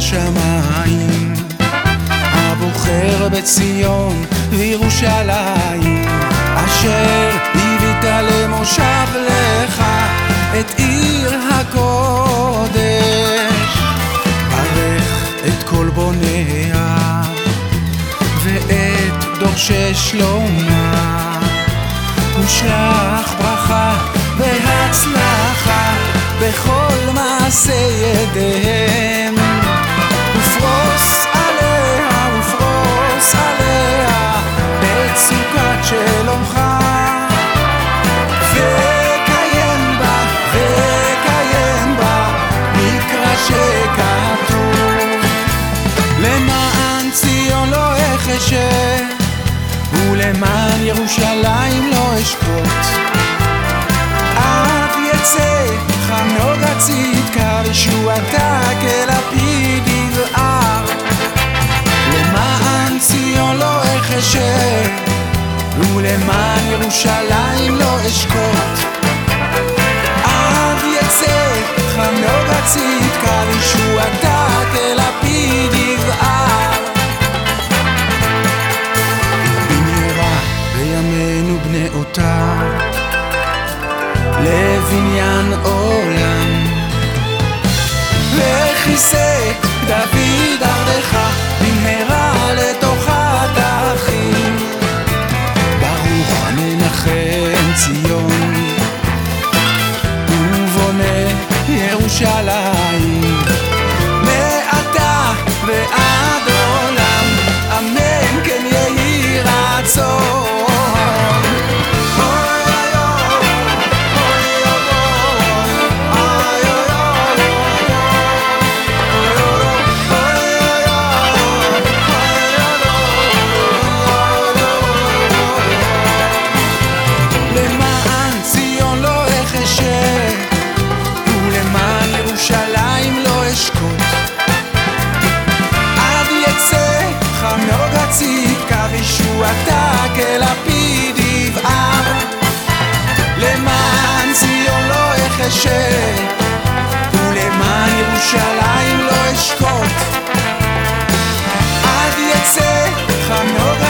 השמיים, הבוחר בציון וירושלים, אשר הבאת למושב לך את עיר הקודש. ברך את כל בוניה ואת דורשי שלומה, ושלח ברכה והצלחה בכל מעשה ידיהם, ופרוס עליה את סוכת שלומך, וקיים בה מקרא שכתוב, למען ציון לא אחשה ולמען ירושלים לא אשקוט. עד יצא חנוג הצדקה וישועתה כלפיד יבער, למען ציון לא אחשה ולמען ירושלים לא אשקוט. עד יצא חנוג הצדקה וישועתה כלפיד יבער. במהרה בימינו בני אותה לבניין עולם, וכיסא דוד עבדך במהרה לתוכת האחים. ברוך המנחם ציון ובונה ירושלים, מעתה ועד עולם אמן כן יהי רצון. צדקה וישועתה כלפיד יבער, למען ציון לא אחשה ולמען ירושלים לא אשקוט. עד יצא חנוג